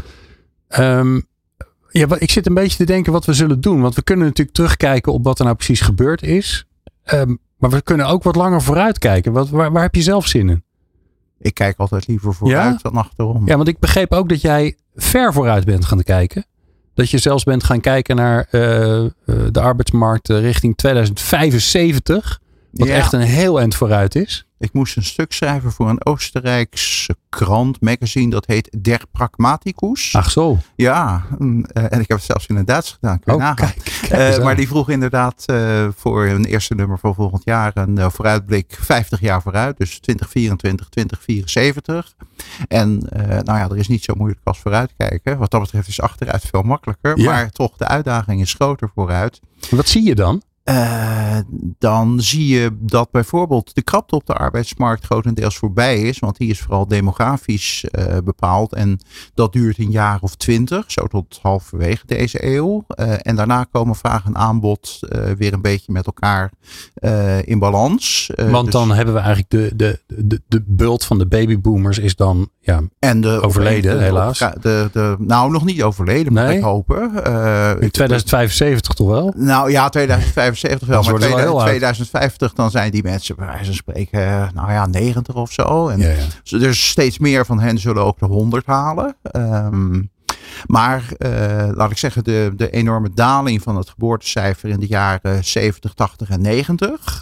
Ik zit een beetje te denken wat we zullen doen. Want we kunnen natuurlijk terugkijken op wat er nou precies gebeurd is. Maar we kunnen ook wat langer vooruit kijken. Waar heb je zelf zin in? Ik kijk altijd liever vooruit dan achterom. Ja, want ik begreep ook dat jij ver vooruit bent gaan kijken. Dat je zelfs bent gaan kijken naar de arbeidsmarkt richting 2075. Wat echt een heel eind vooruit is. Ik moest een stuk schrijven voor een Oostenrijkse krant, magazine. Dat heet Der Pragmaticus. Ach zo. Ja, en ik heb het zelfs in het Duits gedaan. Kijk maar die vroeg inderdaad voor een eerste nummer van volgend jaar een vooruitblik 50 jaar vooruit. Dus 2024, 2074. En er is niet zo moeilijk als vooruitkijken. Wat dat betreft is achteruit veel makkelijker. Ja. Maar toch, de uitdaging is groter vooruit. Wat zie je dan? Dan zie je dat bijvoorbeeld de krapte op de arbeidsmarkt grotendeels voorbij is. Want die is vooral demografisch bepaald. En dat duurt een jaar of 20, zo tot halverwege deze eeuw. En daarna komen vraag en aanbod weer een beetje met elkaar in balans. Want dan hebben we eigenlijk de bult van de babyboomers is dan overleden, helaas. Nog niet overleden, moet ik hopen. In 2075 toch wel? Nou ja, 2075 wel. Maar 2050 dan zijn die mensen bij wijze van spreken 90 of zo. En dus steeds meer van hen zullen ook de 100 halen. Maar laat ik zeggen, de enorme daling van het geboortecijfer in de jaren 70, 80 en 90...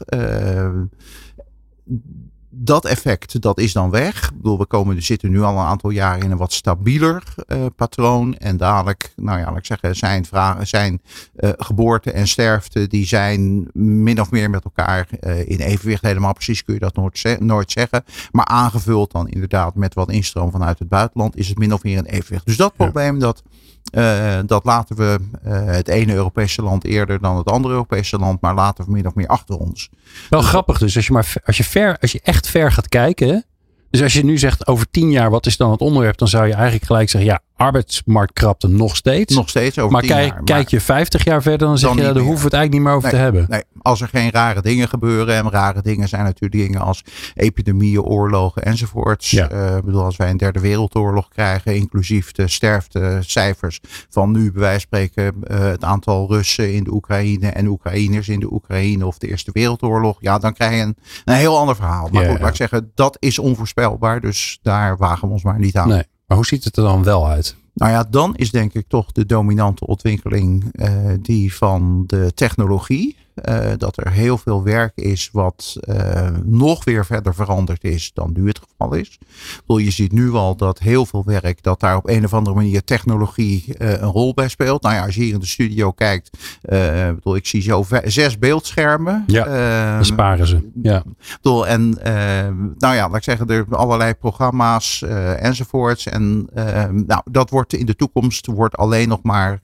dat effect, dat is dan weg. Ik bedoel, we zitten nu al een aantal jaren in een wat stabieler patroon. En dadelijk, laat ik zeggen, zijn geboorte en sterfte, die zijn min of meer met elkaar in evenwicht. Helemaal precies kun je dat nooit zeggen. Maar aangevuld dan inderdaad met wat instroom vanuit het buitenland, is het min of meer in evenwicht. Dus dat probleem, dat laten we het ene Europese land eerder dan het andere Europese land, maar laten we min of meer achter ons. Wel grappig dus, als je echt ver gaat kijken. Dus als je nu zegt over 10 jaar, wat is dan het onderwerp? Dan zou je eigenlijk gelijk zeggen, arbeidsmarktkrapte nog steeds. Nog steeds over Maar 10 jaar. kijk je 50 jaar verder, dan zeg je, daar hoeven we het eigenlijk niet meer over te hebben. Nee, als er geen rare dingen gebeuren. En rare dingen zijn natuurlijk dingen als epidemieën, oorlogen enzovoorts. Ja. Bedoel, als wij een derde wereldoorlog krijgen, inclusief de sterftecijfers van nu, bij wijze van spreken, het aantal Russen in de Oekraïne en Oekraïners in de Oekraïne of de Eerste Wereldoorlog. Ja, dan krijg je een heel ander verhaal. Maar goed, laat ik zeggen, dat is onvoorspelbaar. Dus daar wagen we ons maar niet aan. Nee. Maar hoe ziet het er dan wel uit? Nou ja, dan is denk ik toch de dominante ontwikkeling die van de technologie. Dat er heel veel werk is wat nog weer verder veranderd is dan nu het geval is. Je ziet nu al dat heel veel werk, dat daar op een of andere manier technologie een rol bij speelt. Nou ja, als je hier in de studio kijkt, ik zie zo 6 beeldschermen. Ja, sparen ze. Ja. En laat ik zeggen, er allerlei programma's enzovoorts. En dat wordt in de toekomst alleen nog maar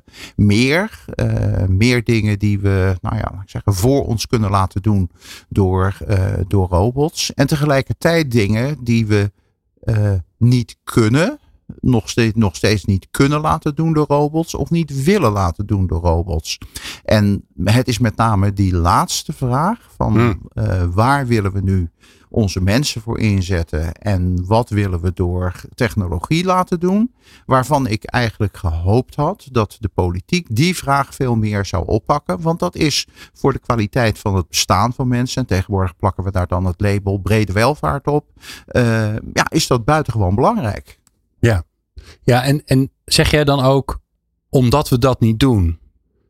meer dingen die we, voor ons kunnen laten doen door robots. En tegelijkertijd dingen die we niet kunnen, nog steeds niet kunnen laten doen door robots of niet willen laten doen door robots. En het is met name die laatste vraag van waar willen we nu onze mensen voor inzetten en wat willen we door technologie laten doen, waarvan ik eigenlijk gehoopt had dat de politiek die vraag veel meer zou oppakken, want dat is voor de kwaliteit van het bestaan van mensen, en tegenwoordig plakken we daar dan het label brede welvaart op, is dat buitengewoon belangrijk. Ja, en zeg jij dan ook, omdat we dat niet doen,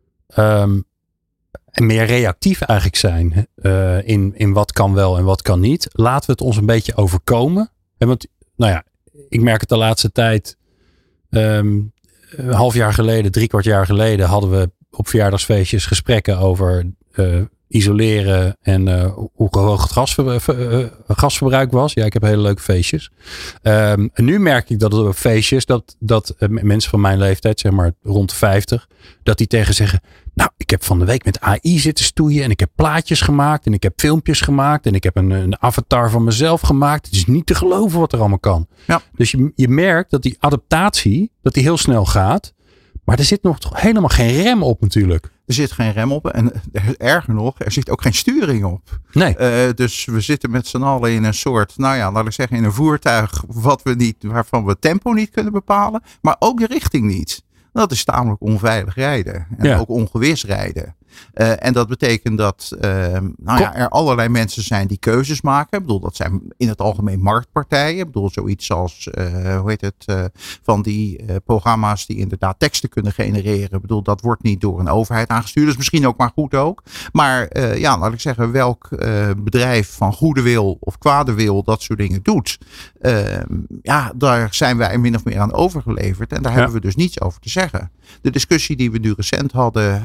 en meer reactief eigenlijk zijn in wat kan wel en wat kan niet, laten we het ons een beetje overkomen? Want ik merk het de laatste tijd, een half jaar geleden, 3/4 jaar geleden hadden we op verjaardagsfeestjes gesprekken over isoleren en hoe hoog het gasverbruik was. Ja, ik heb hele leuke feestjes. En nu merk ik dat op feestjes dat mensen van mijn leeftijd, zeg maar rond de 50, dat die tegen zeggen, nou, ik heb van de week met AI zitten stoeien en ik heb plaatjes gemaakt en ik heb filmpjes gemaakt en ik heb een avatar van mezelf gemaakt. Het is niet te geloven wat er allemaal kan. Ja. Dus je merkt dat die adaptatie, dat die heel snel gaat. Maar er zit nog toch helemaal geen rem op natuurlijk. Er zit geen rem op en erger nog, er zit ook geen sturing op. Nee. Dus we zitten met z'n allen in een soort, laat ik zeggen, in een voertuig waarvan we het tempo niet kunnen bepalen, maar ook de richting niet. Dat is tamelijk onveilig rijden en ook ongewis rijden. En dat betekent dat er allerlei mensen zijn die keuzes maken. Ik bedoel, dat zijn in het algemeen marktpartijen. Ik bedoel, zoiets als, van die programma's die inderdaad teksten kunnen genereren. Ik bedoel, dat wordt niet door een overheid aangestuurd. Dat is misschien ook maar goed ook. Maar laat ik zeggen, welk bedrijf van goede wil of kwade wil dat soort dingen doet. Daar zijn wij min of meer aan overgeleverd. En daar hebben we dus niets over te zeggen. De discussie die we nu recent hadden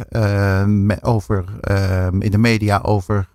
in de media over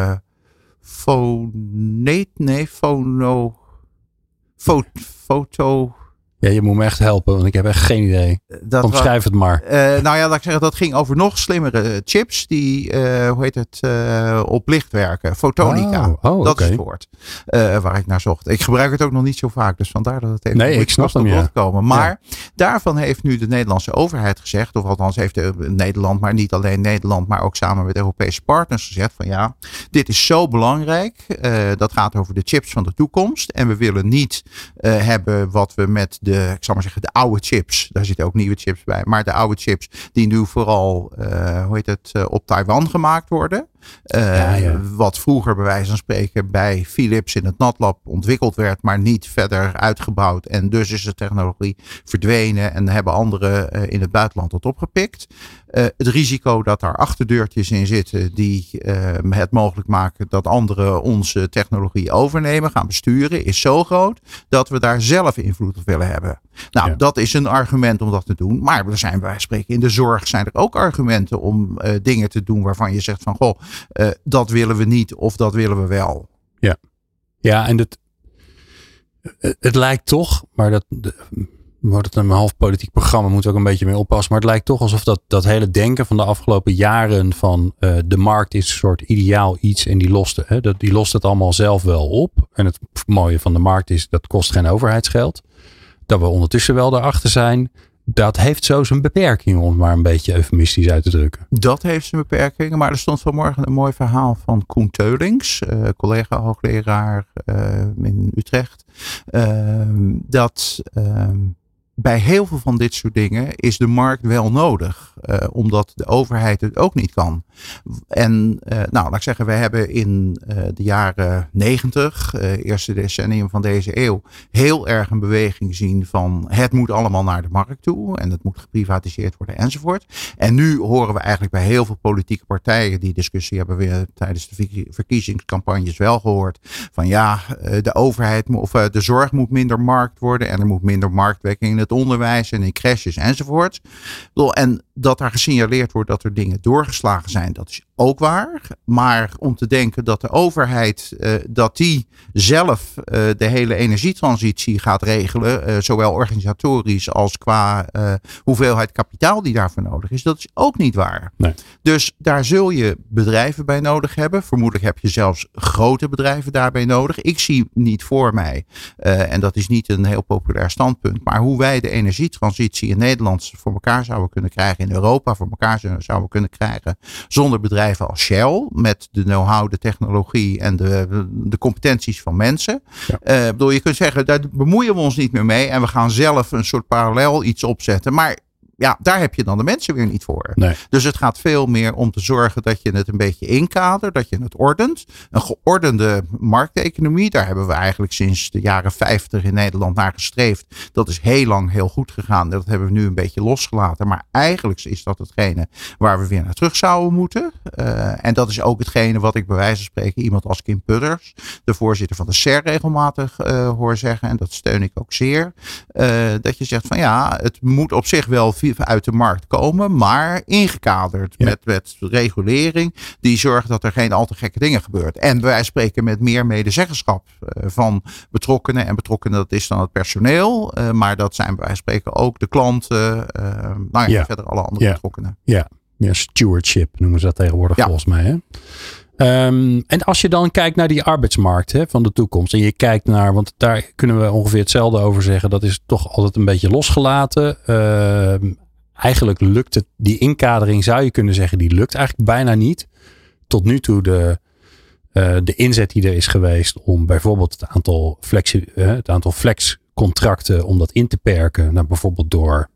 foto. Ja, je moet me echt helpen, want ik heb echt geen idee. Omschrijf het maar. Laat ik zeggen, dat ging over nog slimmere chips die, op licht werken. Fotonica, dat is het woord waar ik naar zocht. Ik gebruik het ook nog niet zo vaak, dus vandaar dat het even ik snap hem, komen. Maar daarvan heeft nu de Nederlandse overheid gezegd, of althans heeft Nederland, maar niet alleen Nederland, maar ook samen met Europese partners gezegd van dit is zo belangrijk. Dat gaat over de chips van de toekomst. En we willen niet hebben wat we met ik zal maar zeggen, de oude chips. Daar zitten ook nieuwe chips bij. Maar de oude chips die nu vooral op Taiwan gemaakt worden. Wat vroeger bij wijze van spreken bij Philips in het NatLab ontwikkeld werd, maar niet verder uitgebouwd. En dus is de technologie verdwenen en hebben anderen in het buitenland dat opgepikt. Het risico dat daar achterdeurtjes in zitten die het mogelijk maken dat anderen onze technologie overnemen, gaan besturen, is zo groot dat we daar zelf invloed op willen hebben. Dat is een argument om dat te doen. Maar er zijn bij spreken in de zorg zijn er ook argumenten om dingen te doen waarvan je zegt van dat willen we niet of dat willen we wel. Ja, en het lijkt toch, maar wordt het een half politiek programma, moeten we ook een beetje mee oppassen. Maar het lijkt toch alsof dat hele denken van de afgelopen jaren van de markt is een soort ideaal iets en die lost het allemaal zelf wel op. En het mooie van de markt is, dat kost geen overheidsgeld. dat we ondertussen wel daarachter zijn. Dat heeft zo zijn beperkingen, om het maar een beetje eufemistisch uit te drukken. Dat heeft zijn beperkingen, maar er stond vanmorgen een mooi verhaal van Koen Teulings, collega hoogleraar in Utrecht. Dat bij heel veel van dit soort dingen is de markt wel nodig. Omdat de overheid het ook niet kan. En laat ik zeggen, we hebben in de jaren 90, eerste decennium van deze eeuw, heel erg een beweging gezien van het moet allemaal naar de markt toe. En het moet geprivatiseerd worden enzovoort. En nu horen we eigenlijk bij heel veel politieke partijen, die discussie hebben we tijdens de verkiezingscampagnes wel gehoord. Van de overheid of de zorg moet minder markt worden. En er moet minder marktwerking in het onderwijs en in crèches enzovoort. En dat daar gesignaleerd wordt dat er dingen doorgeslagen zijn, dat is ook waar. Maar om te denken dat de overheid, dat die zelf de hele energietransitie gaat regelen, zowel organisatorisch als qua hoeveelheid kapitaal die daarvoor nodig is, dat is ook niet waar. Nee. Dus daar zul je bedrijven bij nodig hebben. Vermoedelijk heb je zelfs grote bedrijven daarbij nodig. Ik zie niet voor mij, en dat is niet een heel populair standpunt, maar hoe wij de energietransitie in Nederland voor elkaar zouden kunnen krijgen, in Europa voor elkaar zouden kunnen krijgen, zonder bedrijven als Shell, met de know-how, de technologie en de competenties van mensen. Ja. Je kunt zeggen, daar bemoeien we ons niet meer mee en we gaan zelf een soort parallel iets opzetten. Maar daar heb je dan de mensen weer niet voor. Nee. Dus het gaat veel meer om te zorgen dat je het een beetje inkadert, dat je het ordent. Een geordende markteconomie, daar hebben we eigenlijk sinds de jaren 50 in Nederland naar gestreefd. Dat is heel lang heel goed gegaan. Dat hebben we nu een beetje losgelaten. Maar eigenlijk is dat hetgene waar we weer naar terug zouden moeten. En dat is ook hetgene wat ik bij wijze van spreken iemand als Kim Putters, de voorzitter van de SER, regelmatig hoor zeggen. En dat steun ik ook zeer. Dat je zegt van het moet op zich wel uit de markt komen, maar ingekaderd met regulering die zorgt dat er geen al te gekke dingen gebeurt. En wij spreken met meer medezeggenschap van betrokkenen. En betrokkenen, dat is dan het personeel, maar dat zijn bij wijze van spreken ook de klanten, verder alle andere betrokkenen. Ja, stewardship noemen ze dat tegenwoordig volgens mij. Hè? En als je dan kijkt naar die arbeidsmarkt van de toekomst en je kijkt naar, want daar kunnen we ongeveer hetzelfde over zeggen, dat is toch altijd een beetje losgelaten. Eigenlijk lukt het, die inkadering zou je kunnen zeggen, die lukt eigenlijk bijna niet. Tot nu toe de inzet die er is geweest om bijvoorbeeld het aantal flexcontracten, om dat in te perken, nou, bijvoorbeeld door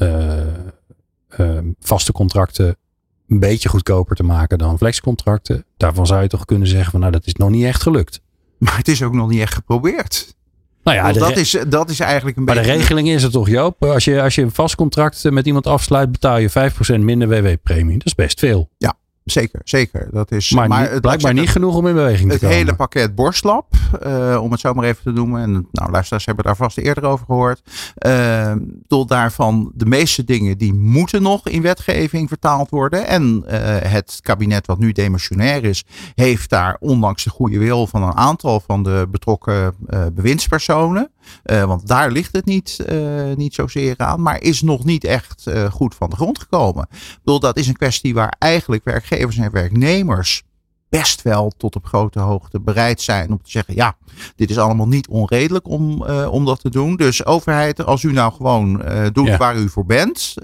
vaste contracten een beetje goedkoper te maken dan flexcontracten. Daarvan zou je toch kunnen zeggen van dat is nog niet echt gelukt. Maar het is ook nog niet echt geprobeerd. Nou ja, dat is eigenlijk een beetje. Maar de regeling is het toch, Joop? Als je een vast contract met iemand afsluit, betaal je 5% minder WW-premie. Dat is best veel. Ja. Zeker. Dat is, maar blijkbar niet genoeg om in beweging te komen. Het hele pakket borstlap, om het zo maar even te noemen. En luisteraars hebben daar vast eerder over gehoord. Tot daarvan de meeste dingen die moeten nog in wetgeving vertaald worden. En het kabinet wat nu demissionair is, heeft daar ondanks de goede wil van een aantal van de betrokken bewindspersonen. Want daar ligt het niet zozeer aan. Maar is nog niet echt goed van de grond gekomen. Dat is een kwestie waar eigenlijk werkgevers en werknemers best wel tot op grote hoogte bereid zijn om te zeggen, dit is allemaal niet onredelijk om dat te doen. Dus overheid, als u nou gewoon doet waar u voor bent,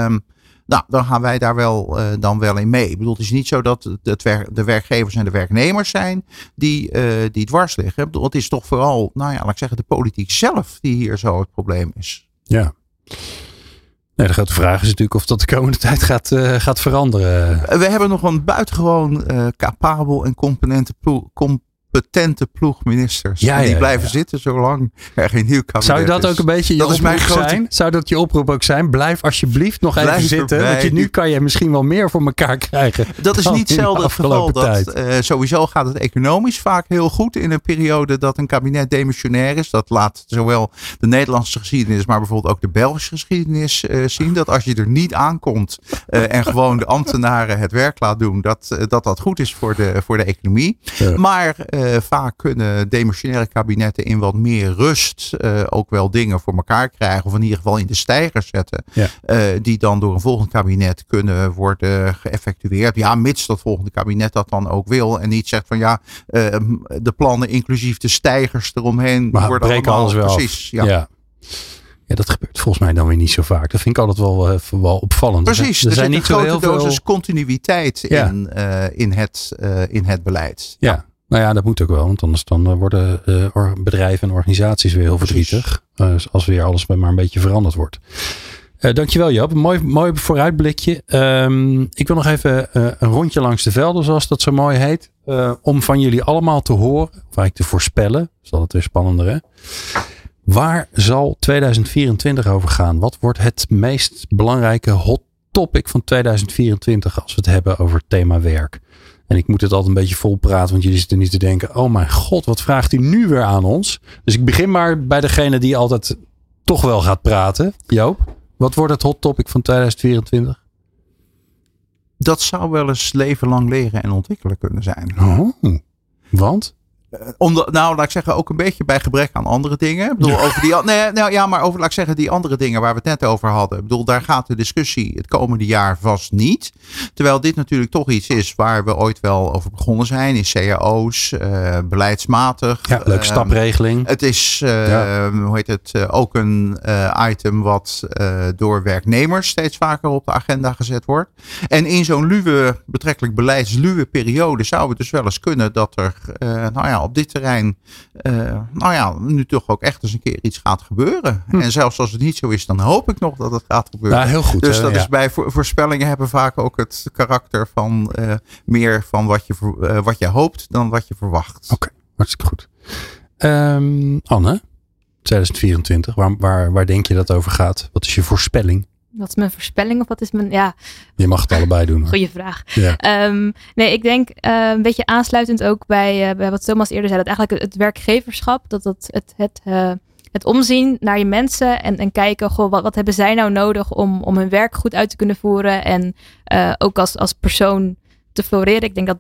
dan gaan wij daar wel in mee. Ik bedoel, het is niet zo dat de werkgevers en de werknemers zijn die dwars liggen. Ik bedoel, het is toch vooral, laat ik zeggen, de politiek zelf die hier zo het probleem is. Ja. Nee, de grote vraag is natuurlijk of dat de komende tijd gaat veranderen. We hebben nog een buitengewoon capabel en competente ploeg ministers. Die blijven zitten zolang er geen nieuw kabinet is. Zou dat ook een beetje je oproep zijn? Zou dat je oproep ook zijn? Blijf alsjeblieft nog even zitten. Want nu kan je misschien wel meer voor elkaar krijgen. Dat is niet zelden het geval. Sowieso gaat het economisch vaak heel goed in een periode dat een kabinet demissionair is. Dat laat zowel de Nederlandse geschiedenis, maar bijvoorbeeld ook de Belgische geschiedenis zien. Dat als je er niet aankomt en gewoon de ambtenaren het werk laat doen, dat goed is voor de economie. Ja. Maar vaak kunnen demissionaire kabinetten in wat meer rust ook wel dingen voor elkaar krijgen. Of in ieder geval in de steiger zetten. Ja. Die dan door een volgend kabinet kunnen worden geëffectueerd. Ja, mits dat volgende kabinet dat dan ook wil. En niet zegt van de plannen inclusief de steigers eromheen. Maar worden allemaal alles wel precies. Ja. Ja, dat gebeurt volgens mij dan weer niet zo vaak. Dat vind ik altijd wel opvallend. Precies, er zijn niet een zo heel grote veel dosis continuïteit in het beleid. Ja. Nou ja, dat moet ook wel. Want anders dan worden bedrijven en organisaties weer heel verdrietig. Als weer alles maar een beetje veranderd wordt. Dankjewel Joop. Een mooi vooruitblikje. Ik wil nog even een rondje langs de velden, zoals dat zo mooi heet. Om van jullie allemaal te horen, of eigenlijk te voorspellen. Dat is altijd weer spannender, hè? Waar zal 2024 over gaan? Wat wordt het meest belangrijke hot topic van 2024 als we het hebben over het thema werk? En ik moet het altijd een beetje vol praten, want jullie zitten niet te denken, oh mijn god, wat vraagt hij nu weer aan ons? Dus ik begin maar bij degene die altijd toch wel gaat praten. Joop, wat wordt het hot topic van 2024? Dat zou wel eens leven lang leren en ontwikkelen kunnen zijn. Oh, want? Laat ik zeggen, ook een beetje bij gebrek aan andere dingen. Ik bedoel, laat ik zeggen, die andere dingen waar we het net over hadden. Ik bedoel, daar gaat de discussie het komende jaar vast niet. Terwijl dit natuurlijk toch iets is waar we ooit wel over begonnen zijn. In cao's, beleidsmatig. Ja, leuke stapregeling. Het is, ook een item wat door werknemers steeds vaker op de agenda gezet wordt. En in zo'n betrekkelijk beleidsluwe periode zou het dus wel eens kunnen dat er, op dit terrein nu toch ook echt eens een keer iets gaat gebeuren. En zelfs als het niet zo is, dan hoop ik nog dat het gaat gebeuren. Ja, heel goed. Dus dat is bij voorspellingen hebben vaak ook het karakter van meer van wat je hoopt dan wat je verwacht. Oké, hartstikke goed. Anne, 2024, waar denk je dat over gaat? Wat is je voorspelling? Wat is mijn voorspelling of wat is mijn... Ja. Je mag het allebei doen. Hoor. Goeie vraag. Ja. Ik denk een beetje aansluitend ook bij wat Thomas eerder zei. Dat eigenlijk het werkgeverschap, het omzien naar je mensen en kijken, wat hebben zij nou nodig om hun werk goed uit te kunnen voeren. En ook als persoon te floreren. Ik denk dat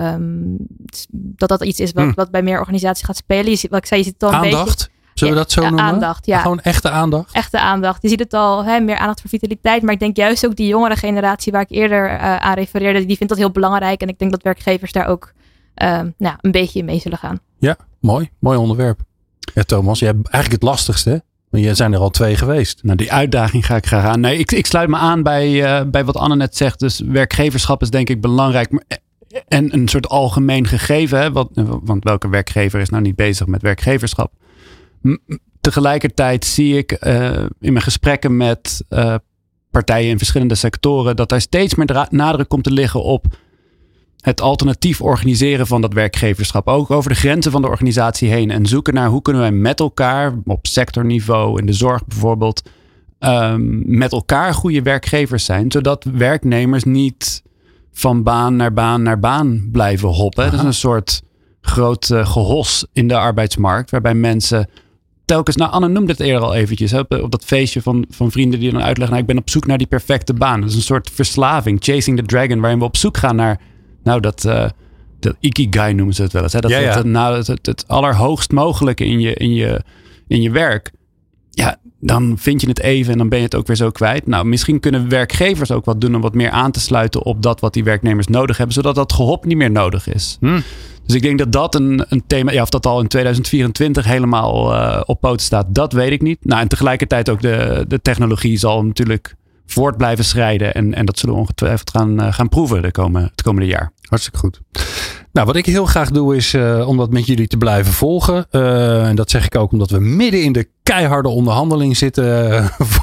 dat iets is wat bij meer organisaties gaat spelen. Wat ik zei, je ziet het al een aandacht? beetje... Zullen we dat zo noemen? Aandacht, ja. Gewoon echte aandacht? Echte aandacht. Je ziet het al, meer aandacht voor vitaliteit. Maar ik denk juist ook die jongere generatie waar ik eerder aan refereerde, die vindt dat heel belangrijk. En ik denk dat werkgevers daar ook een beetje in mee zullen gaan. Ja, mooi. Mooi onderwerp. Ja, Thomas, jij hebt eigenlijk het lastigste, hè? Want jij zijn er al 2 geweest. Nou, die uitdaging ga ik graag aan. Nee, ik sluit me aan bij wat Anne net zegt. Dus werkgeverschap is denk ik belangrijk. En een soort algemeen gegeven. Hè? Want welke werkgever is nou niet bezig met werkgeverschap? Tegelijkertijd zie ik in mijn gesprekken met partijen in verschillende sectoren dat daar steeds meer nadruk komt te liggen op het alternatief organiseren van dat werkgeverschap. Ook over de grenzen van de organisatie heen. En zoeken naar hoe kunnen wij met elkaar op sectorniveau, in de zorg bijvoorbeeld, met elkaar goede werkgevers zijn. Zodat werknemers niet van baan naar baan naar baan blijven hoppen. Aha. Dat is een soort groot gehos in de arbeidsmarkt. Waarbij mensen telkens, Anne noemde het eerder al eventjes. Hè, op dat feestje van vrienden die dan uitleggen. Ik ben op zoek naar die perfecte baan. Dat is een soort verslaving. Chasing the dragon. Waarin we op zoek gaan naar dat ikigai noemen ze het wel eens. Hè? Het allerhoogst mogelijke in je werk. Ja, dan vind je het even en dan ben je het ook weer zo kwijt. Nou, misschien kunnen werkgevers ook wat doen om wat meer aan te sluiten op dat wat die werknemers nodig hebben. Zodat dat gehop niet meer nodig is. Dus ik denk dat een thema, of dat al in 2024 helemaal op poten staat, dat weet ik niet. Nou, en tegelijkertijd ook de technologie zal natuurlijk voort blijven schrijden. En dat zullen we ongetwijfeld gaan proeven het komende jaar. Hartstikke goed. Nou, wat ik heel graag doe is om dat met jullie te blijven volgen. En dat zeg ik ook omdat we midden in de keiharde onderhandeling zitten.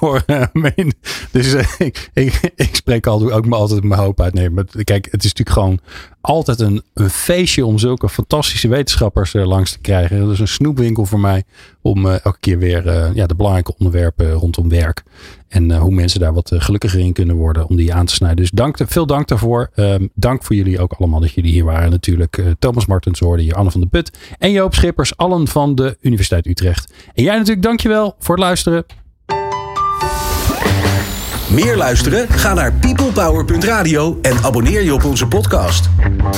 Dus ik spreek ook altijd mijn hoop uit. Nee, maar kijk, het is natuurlijk gewoon altijd een feestje om zulke fantastische wetenschappers langs te krijgen. Dat is een snoepwinkel voor mij om elke keer weer de belangrijke onderwerpen rondom werk. En hoe mensen daar wat gelukkiger in kunnen worden om die aan te snijden. Dus veel dank daarvoor. Dank voor jullie ook allemaal dat jullie hier waren. Natuurlijk Thomas Martens hoorde hier, Anne van der Put en Joop Schippers, allen van de Universiteit Utrecht. En jij natuurlijk dankjewel voor het luisteren. Meer luisteren? Ga naar peoplepower.radio en abonneer je op onze podcast.